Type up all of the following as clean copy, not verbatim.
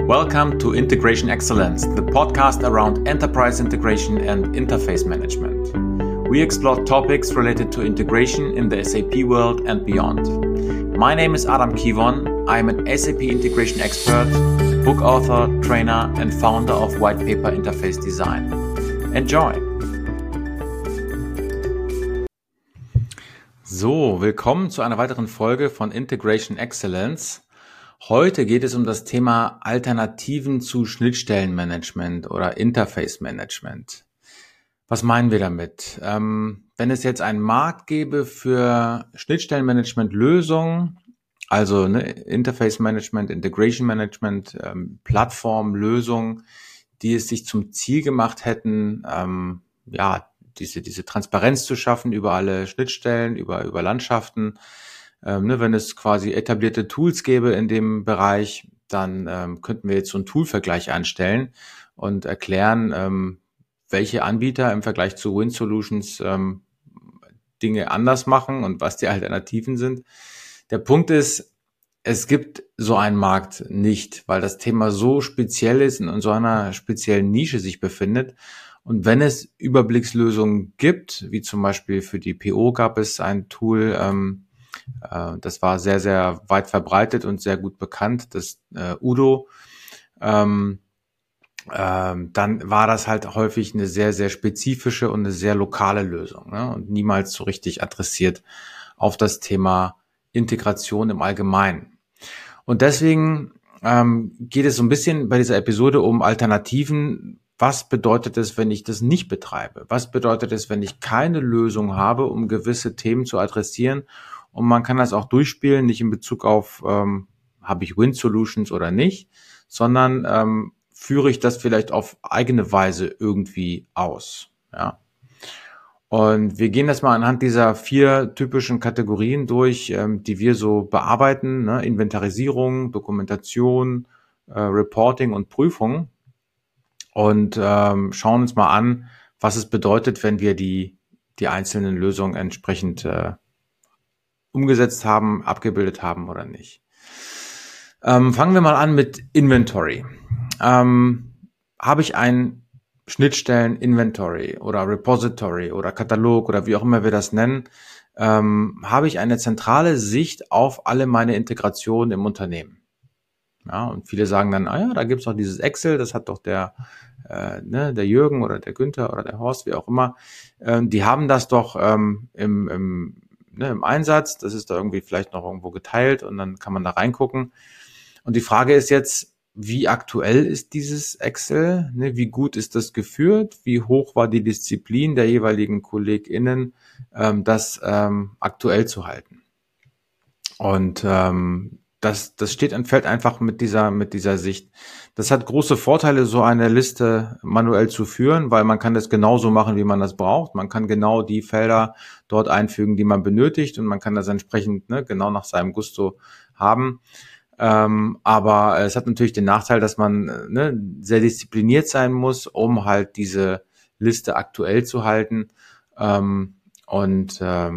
Welcome to Integration Excellence, the podcast around enterprise integration and interface management. We explore topics related to integration in the SAP world and beyond. My name is Adam Kivon. I'm an SAP integration expert, book author, trainer, and founder of White Paper Interface Design. Enjoy! So, willkommen zu einer weiteren Folge von Integration Excellence. Heute geht es um das Thema Alternativen zu Schnittstellenmanagement oder Interface Management. Was meinen wir damit? Wenn es jetzt einen Markt gäbe für Schnittstellenmanagement-Lösungen, also Interface Management, Integration Management, Plattformlösungen, die es sich zum Ziel gemacht hätten, diese Transparenz zu schaffen über alle Schnittstellen, über Landschaften. Wenn es quasi etablierte Tools gäbe in dem Bereich, dann könnten wir jetzt so einen Toolvergleich anstellen und erklären, welche Anbieter im Vergleich zu Win Solutions Dinge anders machen und was die Alternativen sind. Der Punkt ist, es gibt so einen Markt nicht, weil das Thema so speziell ist und in so einer speziellen Nische sich befindet. Und wenn es Überblickslösungen gibt, wie zum Beispiel für die PO gab es ein Tool, das war sehr, sehr weit verbreitet und sehr gut bekannt, das Udo, dann war das halt häufig eine sehr, sehr spezifische und eine sehr lokale Lösung, und niemals so richtig adressiert auf das Thema Integration im Allgemeinen. Und deswegen geht es so ein bisschen bei dieser Episode um Alternativen. Was bedeutet es, wenn ich das nicht betreibe? Was bedeutet es, wenn ich keine Lösung habe, um gewisse Themen zu adressieren? Und man kann das auch durchspielen, nicht in Bezug auf, habe ich Win Solutions oder nicht, sondern führe ich das vielleicht auf eigene Weise irgendwie aus. Ja. Und wir gehen das mal anhand dieser 4 typischen Kategorien durch, die wir so bearbeiten, Inventarisierung, Dokumentation, Reporting und Prüfung. Und schauen uns mal an, was es bedeutet, wenn wir die einzelnen Lösungen entsprechend umgesetzt haben, abgebildet haben oder nicht. Fangen wir mal an mit Inventory. Habe ich ein Schnittstellen-Inventory oder Repository oder Katalog oder wie auch immer wir das nennen, habe ich eine zentrale Sicht auf alle meine Integrationen im Unternehmen. Ja, und viele sagen dann, da gibt's doch dieses Excel, das hat doch der Jürgen oder der Günther oder der Horst, wie auch immer, die haben das doch im Einsatz, das ist da irgendwie vielleicht noch irgendwo geteilt und dann kann man da reingucken. Und die Frage ist jetzt, wie aktuell ist dieses Excel? Wie gut ist das geführt? Wie hoch war die Disziplin der jeweiligen KollegInnen, das aktuell zu halten? Und das steht und fällt einfach mit dieser Sicht. Das hat große Vorteile, so eine Liste manuell zu führen, weil man kann das genauso machen, wie man das braucht. Man kann genau die Felder dort einfügen, die man benötigt, und man kann das entsprechend genau nach seinem Gusto haben. Aber es hat natürlich den Nachteil, dass man sehr diszipliniert sein muss, um halt diese Liste aktuell zu halten. Das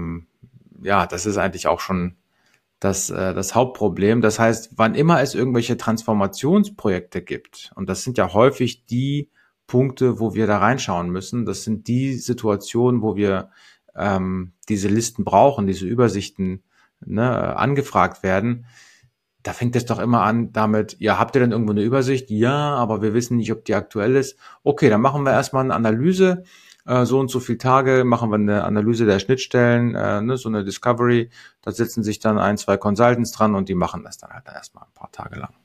ist eigentlich auch schon das Hauptproblem. Das heißt, wann immer es irgendwelche Transformationsprojekte gibt, und das sind ja häufig die Punkte, wo wir da reinschauen müssen, das sind die Situationen, wo wir diese Listen brauchen, diese Übersichten angefragt werden, da fängt es doch immer an damit, habt ihr denn irgendwo eine Übersicht? Ja, aber wir wissen nicht, ob die aktuell ist. Okay, dann machen wir erstmal eine Analyse. So und so viele Tage machen wir eine Analyse der Schnittstellen, so eine Discovery. Da sitzen sich dann 1, 2 Consultants dran und die machen das dann halt erstmal ein paar Tage lang.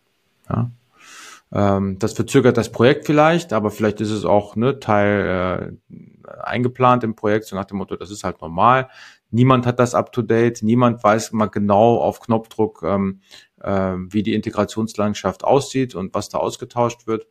Ja. Das verzögert das Projekt vielleicht, aber vielleicht ist es auch Teil eingeplant im Projekt, so nach dem Motto, das ist halt normal. Niemand hat das up to date, niemand weiß mal genau auf Knopfdruck, wie die Integrationslandschaft aussieht und was da ausgetauscht wird.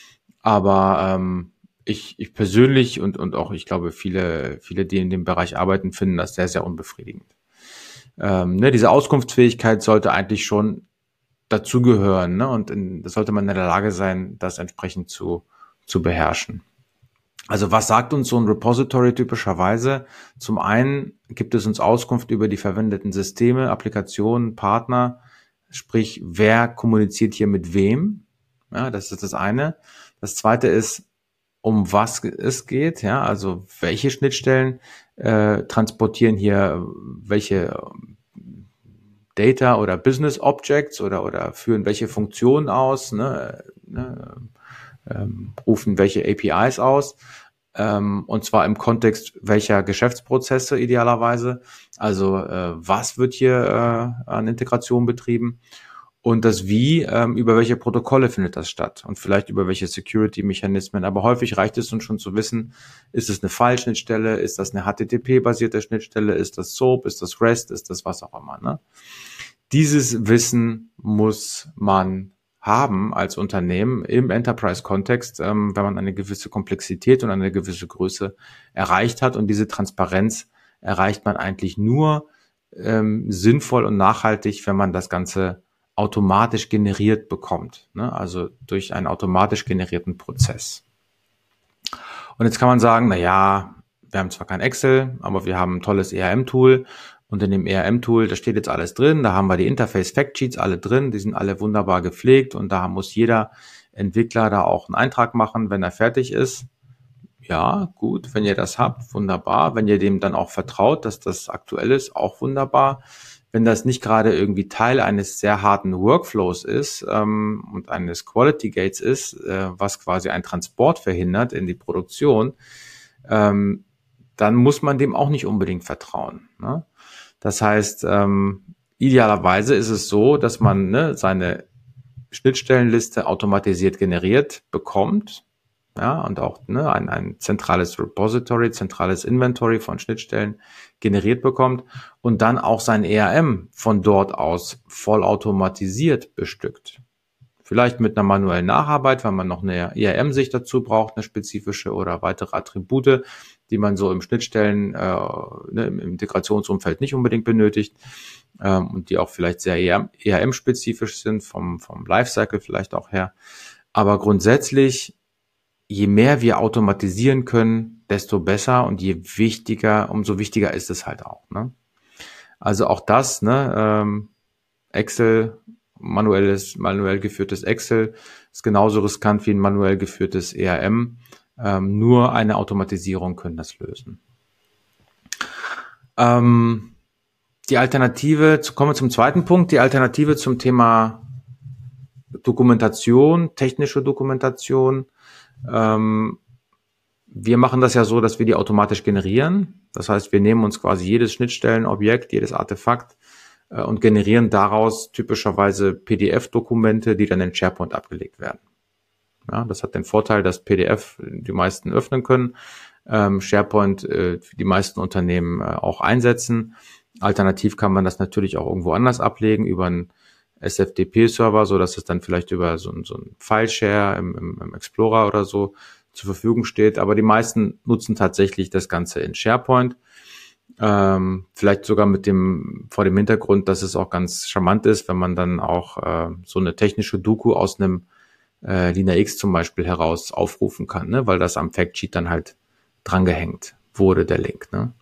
Aber ich persönlich und auch, ich glaube, viele, die in dem Bereich arbeiten, finden das sehr, sehr unbefriedigend. Diese Auskunftsfähigkeit sollte eigentlich schon dazugehören, und das sollte man in der Lage sein, das entsprechend zu beherrschen. Also was sagt uns so ein Repository typischerweise? Zum einen gibt es uns Auskunft über die verwendeten Systeme, Applikationen, Partner, sprich, wer kommuniziert hier mit wem? Ja, das ist das eine. Das zweite ist, um was es geht, ja, also welche Schnittstellen transportieren hier welche Data oder Business Objects oder führen welche Funktionen aus, rufen welche APIs aus, und zwar im Kontext welcher Geschäftsprozesse idealerweise. Also was wird hier an Integration betrieben? Und das Wie, über welche Protokolle findet das statt und vielleicht über welche Security-Mechanismen. Aber häufig reicht es uns schon zu wissen, ist es eine File-Schnittstelle, ist das eine HTTP-basierte Schnittstelle, ist das SOAP, ist das REST, ist das was auch immer. Ne? Dieses Wissen muss man haben als Unternehmen im Enterprise-Kontext, wenn man eine gewisse Komplexität und eine gewisse Größe erreicht hat. Und diese Transparenz erreicht man eigentlich nur sinnvoll und nachhaltig, wenn man das Ganze automatisch generiert bekommt, ne? Also durch einen automatisch generierten Prozess. Und jetzt kann man sagen, na ja, wir haben zwar kein Excel, aber wir haben ein tolles ERM-Tool und in dem ERM-Tool, da steht jetzt alles drin, da haben wir die Interface-Factsheets alle drin, die sind alle wunderbar gepflegt und da muss jeder Entwickler da auch einen Eintrag machen, wenn er fertig ist. Ja, gut, wenn ihr das habt, wunderbar. Wenn ihr dem dann auch vertraut, dass das aktuell ist, auch wunderbar. Wenn das nicht gerade irgendwie Teil eines sehr harten Workflows ist und eines Quality Gates ist, was quasi einen Transport verhindert in die Produktion, dann muss man dem auch nicht unbedingt vertrauen. Ne? Das heißt, idealerweise ist es so, dass man seine Schnittstellenliste automatisiert generiert bekommt, ja, und auch ein zentrales Repository, zentrales Inventory von Schnittstellen generiert bekommt und dann auch sein ERM von dort aus vollautomatisiert bestückt. Vielleicht mit einer manuellen Nacharbeit, weil man noch eine ERM-Sicht dazu braucht, eine spezifische oder weitere Attribute, die man so im Schnittstellen, im Integrationsumfeld nicht unbedingt benötigt und die auch vielleicht sehr ERM-spezifisch sind, vom Lifecycle vielleicht auch her. Aber grundsätzlich, je mehr wir automatisieren können, desto besser und umso wichtiger ist es halt auch. Ne? Also auch das, Excel, manuell geführtes Excel ist genauso riskant wie ein manuell geführtes ERM. Nur eine Automatisierung können das lösen. Die Alternative, kommen wir zum zweiten Punkt, die Alternative zum Thema Dokumentation, technische Dokumentation. Wir machen das ja so, dass wir die automatisch generieren. Das heißt, wir nehmen uns quasi jedes Schnittstellenobjekt, jedes Artefakt und generieren daraus typischerweise PDF-Dokumente, die dann in SharePoint abgelegt werden. Ja, das hat den Vorteil, dass PDF die meisten öffnen können, SharePoint die meisten Unternehmen auch einsetzen. Alternativ kann man das natürlich auch irgendwo anders ablegen, über einen SFTP-Server, so dass es dann vielleicht über so ein File-Share im Explorer oder so zur Verfügung steht. Aber die meisten nutzen tatsächlich das Ganze in SharePoint. Vielleicht sogar vor dem Hintergrund, dass es auch ganz charmant ist, wenn man dann auch so eine technische Doku aus einem LinaX zum Beispiel heraus aufrufen kann, ne? Weil das am Factsheet dann halt drangehängt wurde, der Link. Ne?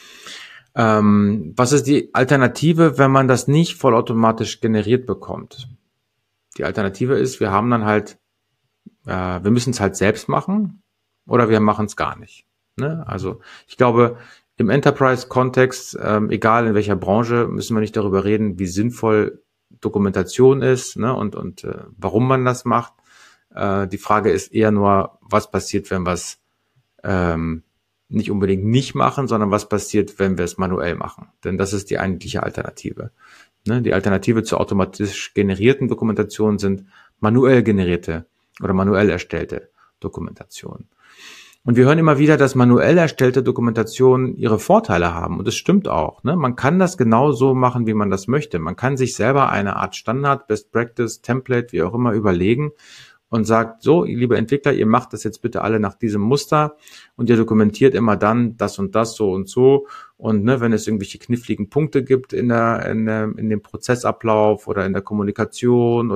Was ist die Alternative, wenn man das nicht vollautomatisch generiert bekommt? Die Alternative ist, wir haben dann halt, wir müssen es halt selbst machen oder wir machen es gar nicht. Ne? Also ich glaube, im Enterprise-Kontext, egal in welcher Branche, müssen wir nicht darüber reden, wie sinnvoll Dokumentation ist, ne? und warum man das macht. Die Frage ist eher nur, was passiert, wenn wir es nicht unbedingt nicht machen, sondern was passiert, wenn wir es manuell machen. Denn das ist die eigentliche Alternative. Ne? Die Alternative zur automatisch generierten Dokumentation sind manuell generierte oder manuell erstellte Dokumentationen. Und wir hören immer wieder, dass manuell erstellte Dokumentationen ihre Vorteile haben. Und das stimmt auch. Ne? Man kann das genau so machen, wie man das möchte. Man kann sich selber eine Art Standard, Best Practice, Template, wie auch immer, überlegen und sagt, so, liebe Entwickler, ihr macht das jetzt bitte alle nach diesem Muster und ihr dokumentiert immer dann das und das so und so. Und wenn es irgendwelche kniffligen Punkte gibt in dem Prozessablauf oder in der Kommunikation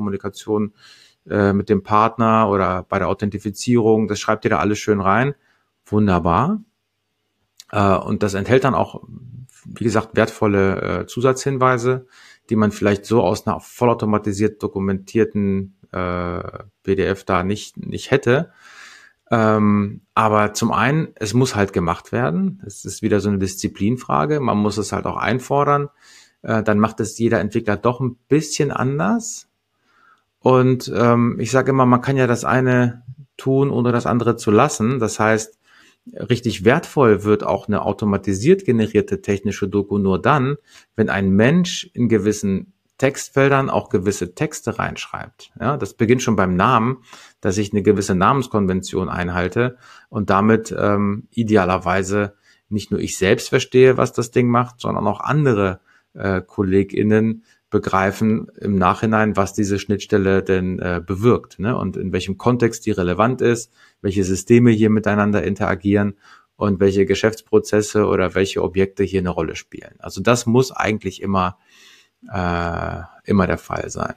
mit dem Partner oder bei der Authentifizierung, das schreibt ihr da alles schön rein. Wunderbar. Und das enthält dann auch, wie gesagt, wertvolle Zusatzhinweise, die man vielleicht so aus einer vollautomatisiert dokumentierten PDF da nicht hätte. Aber zum einen, es muss halt gemacht werden. Es ist wieder so eine Disziplinfrage. Man muss es halt auch einfordern. Dann macht es jeder Entwickler doch ein bisschen anders. Und ich sage immer, man kann ja das eine tun, ohne das andere zu lassen. Das heißt, richtig wertvoll wird auch eine automatisiert generierte technische Doku nur dann, wenn ein Mensch in gewissen Textfeldern auch gewisse Texte reinschreibt. Ja, das beginnt schon beim Namen, dass ich eine gewisse Namenskonvention einhalte und damit idealerweise nicht nur ich selbst verstehe, was das Ding macht, sondern auch andere KollegInnen begreifen im Nachhinein, was diese Schnittstelle denn bewirkt, ne? Und in welchem Kontext die relevant ist, welche Systeme hier miteinander interagieren und welche Geschäftsprozesse oder welche Objekte hier eine Rolle spielen. Also das muss eigentlich immer der Fall sein.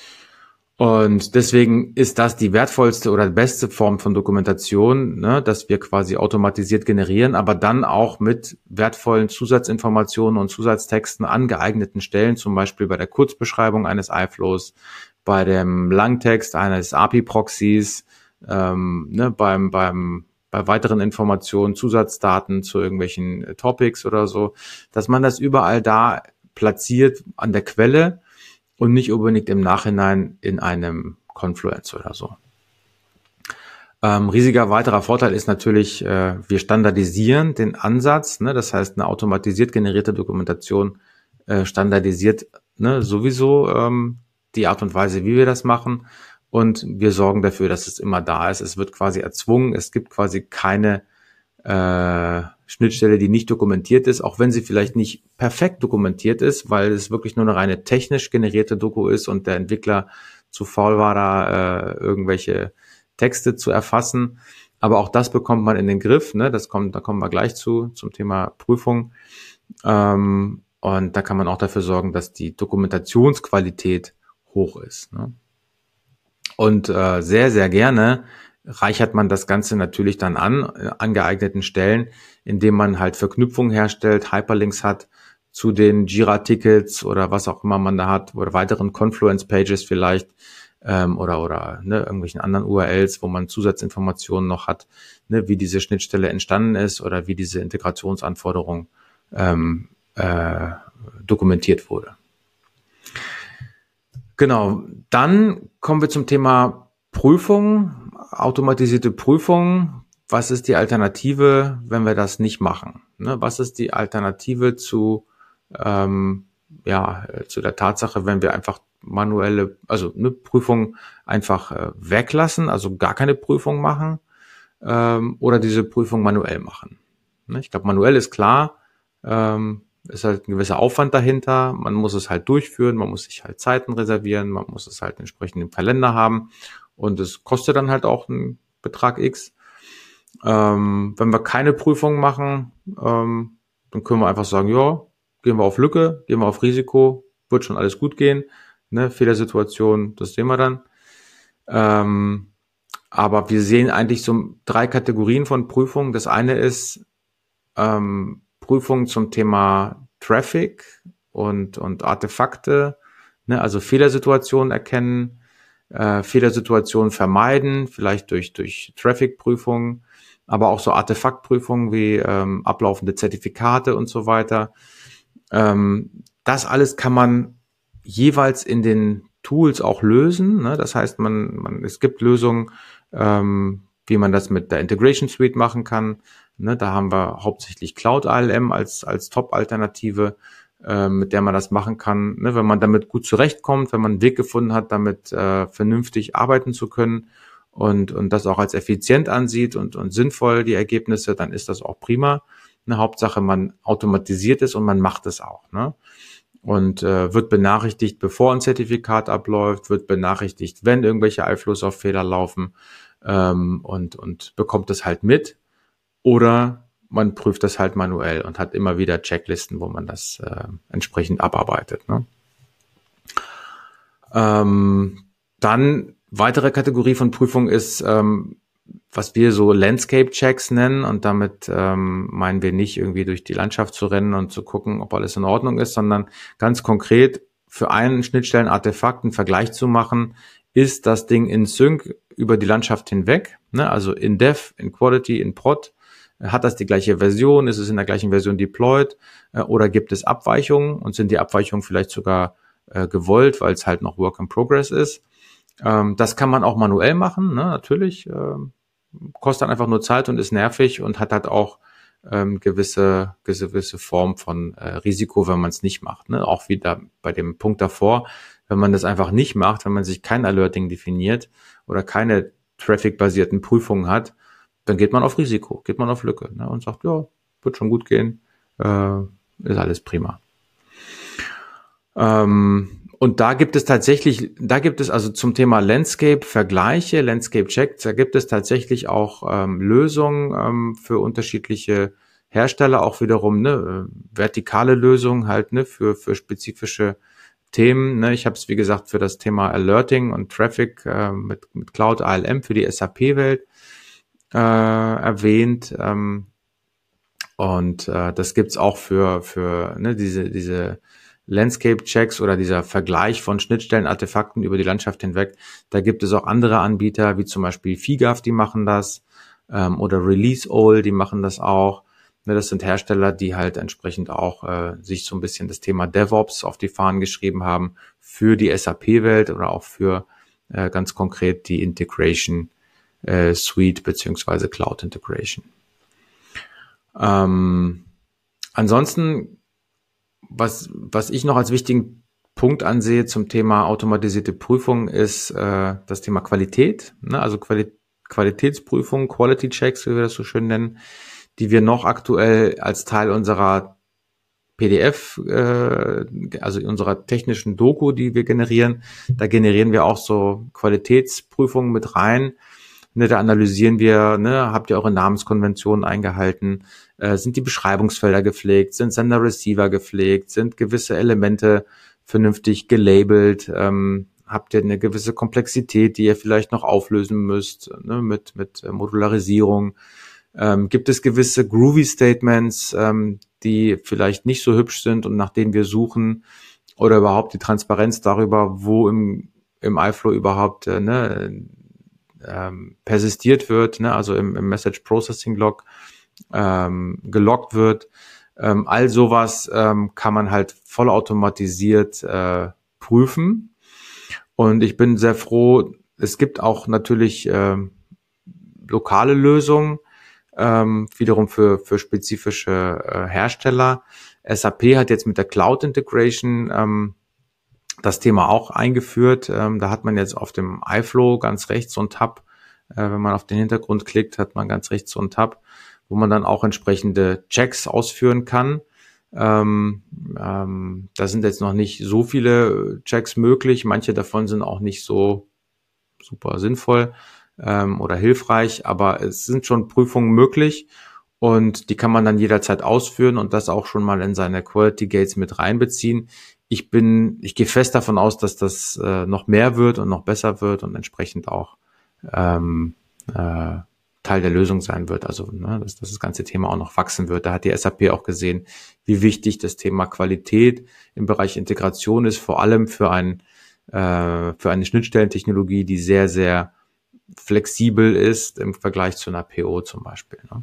Und deswegen ist das die wertvollste oder beste Form von Dokumentation, ne, dass wir quasi automatisiert generieren, aber dann auch mit wertvollen Zusatzinformationen und Zusatztexten an geeigneten Stellen, zum Beispiel bei der Kurzbeschreibung eines iFlows, bei dem Langtext eines API-Proxys, ne, bei weiteren Informationen, Zusatzdaten zu irgendwelchen Topics oder so, dass man das überall da platziert an der Quelle und nicht unbedingt im Nachhinein in einem Confluence oder so. Riesiger weiterer Vorteil ist natürlich, wir standardisieren den Ansatz, ne? Das heißt, eine automatisiert generierte Dokumentation standardisiert, ne, sowieso die Art und Weise, wie wir das machen, und wir sorgen dafür, dass es immer da ist. Es wird quasi erzwungen, es gibt quasi keine Schnittstelle, die nicht dokumentiert ist, auch wenn sie vielleicht nicht perfekt dokumentiert ist, weil es wirklich nur eine reine technisch generierte Doku ist und der Entwickler zu faul war, da irgendwelche Texte zu erfassen. Aber auch das bekommt man in den Griff, ne? Da kommen wir gleich zum Thema Prüfung. Und da kann man auch dafür sorgen, dass die Dokumentationsqualität hoch ist, ne? Und sehr, sehr gerne reichert man das Ganze natürlich dann an geeigneten Stellen, indem man halt Verknüpfungen herstellt, Hyperlinks hat zu den Jira-Tickets oder was auch immer man da hat, oder weiteren Confluence-Pages vielleicht, oder ne, irgendwelchen anderen URLs, wo man Zusatzinformationen noch hat, ne, wie diese Schnittstelle entstanden ist oder wie diese Integrationsanforderung dokumentiert wurde. Genau, dann kommen wir zum Thema Prüfung, automatisierte Prüfung. Was ist die Alternative, wenn wir das nicht machen? Ne, was ist die Alternative zu der Tatsache, wenn wir einfach manuelle, also eine Prüfung einfach weglassen, also gar keine Prüfung machen, oder diese Prüfung manuell machen? Ne, ich glaube, manuell ist klar, ist halt ein gewisser Aufwand dahinter, man muss es halt durchführen, man muss sich halt Zeiten reservieren, man muss es halt entsprechend im Kalender haben und es kostet dann halt auch einen Betrag X. Wenn wir keine Prüfung machen, dann können wir einfach sagen, ja, gehen wir auf Lücke, gehen wir auf Risiko, wird schon alles gut gehen, ne, Fehlersituation, das sehen wir dann. Aber wir sehen eigentlich so 3 Kategorien von Prüfungen. Das eine ist Prüfung zum Thema Traffic und Artefakte, ne, also Fehlersituationen erkennen, Fehlersituationen vermeiden, vielleicht durch Traffic-Prüfungen, aber auch so Artefaktprüfungen wie ablaufende Zertifikate und so weiter. Das alles kann man jeweils in den Tools auch lösen, ne? Das heißt, es gibt Lösungen, wie man das mit der Integration Suite machen kann. Ne, da haben wir hauptsächlich Cloud ALM als Top-Alternative, mit der man das machen kann. Ne, wenn man damit gut zurechtkommt, wenn man einen Weg gefunden hat, damit vernünftig arbeiten zu können und das auch als effizient ansieht und sinnvoll die Ergebnisse, dann ist das auch prima. Eine Hauptsache, man automatisiert es und man macht es auch. Ne? Und wird benachrichtigt, bevor ein Zertifikat abläuft, wird benachrichtigt, wenn irgendwelche iFlows auf Fehler laufen, und bekommt es halt mit. Oder man prüft das halt manuell und hat immer wieder Checklisten, wo man das entsprechend abarbeitet. Ne? Dann weitere Kategorie von Prüfung ist, was wir so Landscape-Checks nennen. Und damit meinen wir nicht irgendwie durch die Landschaft zu rennen und zu gucken, ob alles in Ordnung ist, sondern ganz konkret für einen Schnittstellenartefakt einen Vergleich zu machen, ist das Ding in Sync über die Landschaft hinweg, ne? Also in Dev, in Quality, in Prod. Hat das die gleiche Version? Ist es in der gleichen Version deployed? Oder gibt es Abweichungen? Und sind die Abweichungen vielleicht sogar gewollt, weil es halt noch Work in Progress ist? Das kann man auch manuell machen, ne? Natürlich. Kostet dann einfach nur Zeit und ist nervig und hat halt auch gewisse Form von Risiko, wenn man es nicht macht. Ne? Auch wieder bei dem Punkt davor, wenn man das einfach nicht macht, wenn man sich kein Alerting definiert oder keine Traffic-basierten Prüfungen hat, dann geht man auf Risiko, geht man auf Lücke, ne? Und sagt, ja, wird schon gut gehen, ist alles prima. Und da gibt es also zum Thema Landscape-Vergleiche, Landscape-Checks, da gibt es tatsächlich auch Lösungen für unterschiedliche Hersteller, auch wiederum vertikale Lösungen halt für spezifische Themen. Ne? Ich habe es, wie gesagt, für das Thema Alerting und Traffic mit Cloud ALM für die SAP-Welt erwähnt. Und das gibt's auch für diese Landscape-Checks oder dieser Vergleich von Schnittstellenartefakten über die Landschaft hinweg. Da gibt es auch andere Anbieter, wie zum Beispiel FIGAF, die machen das, oder ReleaseAll, die machen das auch. Ne, das sind Hersteller, die halt entsprechend auch sich so ein bisschen das Thema DevOps auf die Fahnen geschrieben haben für die SAP-Welt oder auch für ganz konkret die Integration Suite beziehungsweise Cloud Integration. Ansonsten, was ich noch als wichtigen Punkt ansehe zum Thema automatisierte Prüfung, ist das Thema Qualität, ne? Also Qualitätsprüfung, Quality Checks, wie wir das so schön nennen, die wir noch aktuell als Teil unserer PDF, also unserer technischen Doku, die wir generieren, da generieren wir auch so Qualitätsprüfungen mit rein. Ne, da analysieren wir, habt ihr eure Namenskonventionen eingehalten, sind die Beschreibungsfelder gepflegt, sind Sender-Receiver gepflegt, sind gewisse Elemente vernünftig gelabelt, habt ihr eine gewisse Komplexität, die ihr vielleicht noch auflösen müsst, ne, mit Modularisierung. Gibt es gewisse Groovy-Statements, die vielleicht nicht so hübsch sind und nach denen wir suchen, oder überhaupt die Transparenz darüber, wo im iFlow überhaupt persistiert wird, ne, also im Message Processing Log geloggt wird. All sowas kann man halt vollautomatisiert prüfen. Und ich bin sehr froh, es gibt auch natürlich lokale Lösungen, wiederum für spezifische Hersteller. SAP hat jetzt mit der Cloud Integration das Thema auch eingeführt. Da hat man jetzt auf dem iFlow ganz rechts so ein Tab. Wenn man auf den Hintergrund klickt, hat man ganz rechts so ein Tab, wo man dann auch entsprechende Checks ausführen kann. Da sind jetzt noch nicht so viele Checks möglich. Manche davon sind auch nicht so super sinnvoll oder hilfreich, aber es sind schon Prüfungen möglich und die kann man dann jederzeit ausführen und das auch schon mal in seine Quality Gates mit reinbeziehen. Ich gehe fest davon aus, dass das noch mehr wird und noch besser wird und entsprechend auch Teil der Lösung sein wird. Also dass das ganze Thema auch noch wachsen wird. Da hat die SAP auch gesehen, wie wichtig das Thema Qualität im Bereich Integration ist, vor allem für eine Schnittstellentechnologie, die sehr, sehr flexibel ist im Vergleich zu einer PO zum Beispiel. Ne?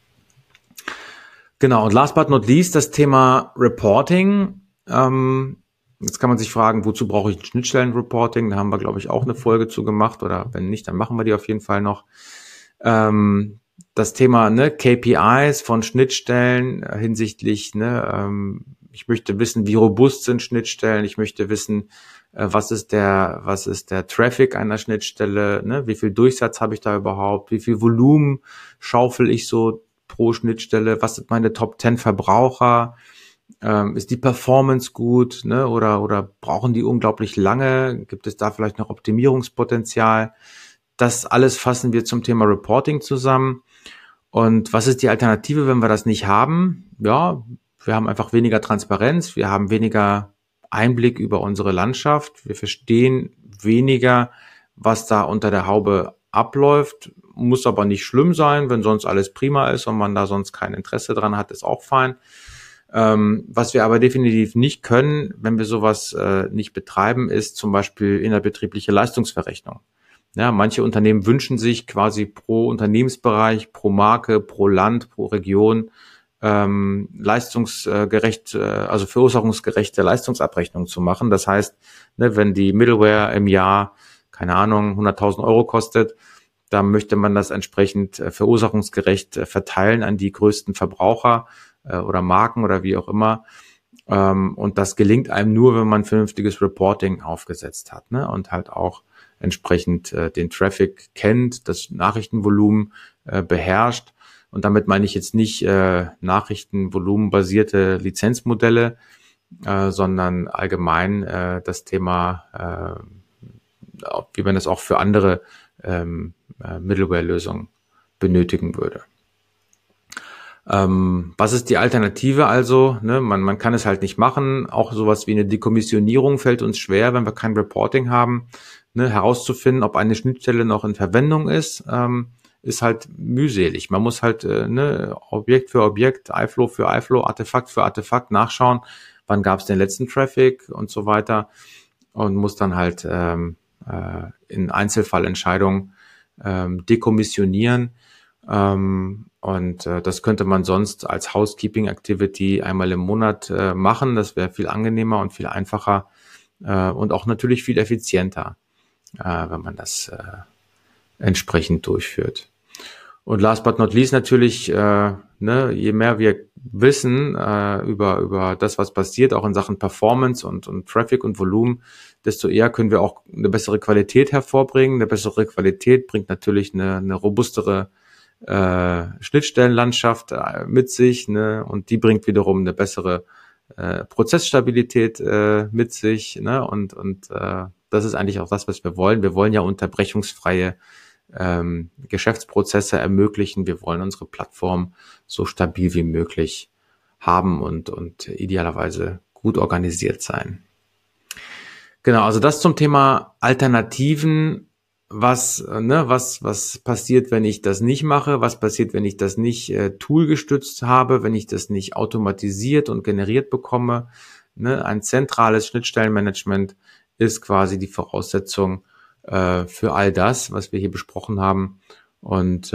Genau, und last but not least das Thema Reporting. Jetzt kann man sich fragen, wozu brauche ich ein Schnittstellenreporting? Da haben wir, glaube ich, auch eine Folge zu gemacht oder wenn nicht, dann machen wir die auf jeden Fall noch. Das Thema KPIs von Schnittstellen hinsichtlich, ich möchte wissen, wie robust sind Schnittstellen, ich möchte wissen, was ist der Traffic einer Schnittstelle, wie viel Durchsatz habe ich da überhaupt, wie viel Volumen schaufel ich so pro Schnittstelle, was sind meine Top 10 Verbraucher, ist die Performance gut, oder brauchen die unglaublich lange, gibt es da vielleicht noch Optimierungspotenzial? Das alles fassen wir zum Thema Reporting zusammen. Und was ist die Alternative, wenn wir das nicht haben? Ja, wir haben einfach weniger Transparenz, wir haben weniger Einblick über unsere Landschaft, wir verstehen weniger, was da unter der Haube abläuft, muss aber nicht schlimm sein, wenn sonst alles prima ist und man da sonst kein Interesse dran hat, ist auch fein. Was wir aber definitiv nicht können, wenn wir sowas nicht betreiben, ist zum Beispiel innerbetriebliche Leistungsverrechnung. Ja, manche Unternehmen wünschen sich quasi pro Unternehmensbereich, pro Marke, pro Land, pro Region leistungsgerecht, also verursachungsgerechte Leistungsabrechnung zu machen. Das heißt, ne, wenn die Middleware im Jahr, keine Ahnung, 100.000 Euro kostet, dann möchte man das entsprechend verursachungsgerecht verteilen an die größten Verbraucher oder Marken oder wie auch immer. Und das gelingt einem nur, wenn man vernünftiges Reporting aufgesetzt hat, ne? Und halt auch entsprechend den Traffic kennt, das Nachrichtenvolumen beherrscht. Und damit meine ich jetzt nicht nachrichtenvolumenbasierte Lizenzmodelle, sondern allgemein das Thema, wie man das auch für andere Middleware-Lösungen benötigen würde. Was ist die Alternative also? Ne, man kann es halt nicht machen. Auch sowas wie eine Dekommissionierung fällt uns schwer, wenn wir kein Reporting haben. Ne, herauszufinden, ob eine Schnittstelle noch in Verwendung ist halt mühselig. Man muss halt Objekt für Objekt, iFlow für iFlow, Artefakt für Artefakt nachschauen, wann gab es den letzten Traffic und so weiter und muss dann halt in Einzelfallentscheidungen dekommissionieren. Und das könnte man sonst als Housekeeping-Activity einmal im Monat machen. Das wäre viel angenehmer und viel einfacher und auch natürlich viel effizienter, wenn man das entsprechend durchführt. Und last but not least natürlich, je mehr wir wissen über das, was passiert, auch in Sachen Performance und Traffic und Volumen, desto eher können wir auch eine bessere Qualität hervorbringen. Eine bessere Qualität bringt natürlich eine robustere Schnittstellenlandschaft mit sich, ne? Und die bringt wiederum eine bessere Prozessstabilität mit sich, ne? Und das ist eigentlich auch das, was wir wollen. Wir wollen ja unterbrechungsfreie Geschäftsprozesse ermöglichen. Wir wollen unsere Plattform so stabil wie möglich haben und idealerweise gut organisiert sein. Genau, also das zum Thema Alternativen. Was passiert, wenn ich das nicht mache? Was passiert, wenn ich das nicht toolgestützt habe, wenn ich das nicht automatisiert und generiert bekomme? Ne? Ein zentrales Schnittstellenmanagement ist quasi die Voraussetzung für all das, was wir hier besprochen haben. Und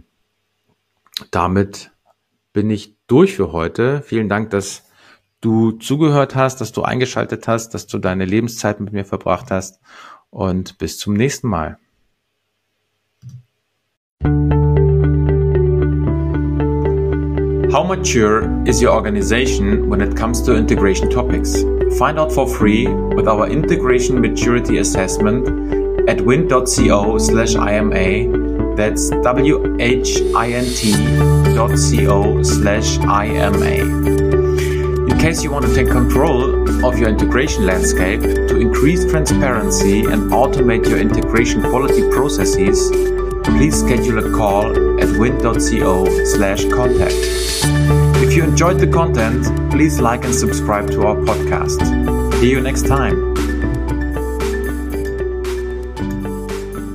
damit bin ich durch für heute. Vielen Dank, dass du zugehört hast, dass du eingeschaltet hast, dass du deine Lebenszeit mit mir verbracht hast. Und bis zum nächsten Mal. How mature is your organization when it comes to integration topics? Find out for free with our Integration Maturity Assessment at wind.co/IMA. That's WHINT.co/IMA. In case you want to take control of your integration landscape to increase transparency and automate your integration quality processes, please schedule a call at wind.co/contact. If you enjoyed the content, please like and subscribe to our podcast. See you next time.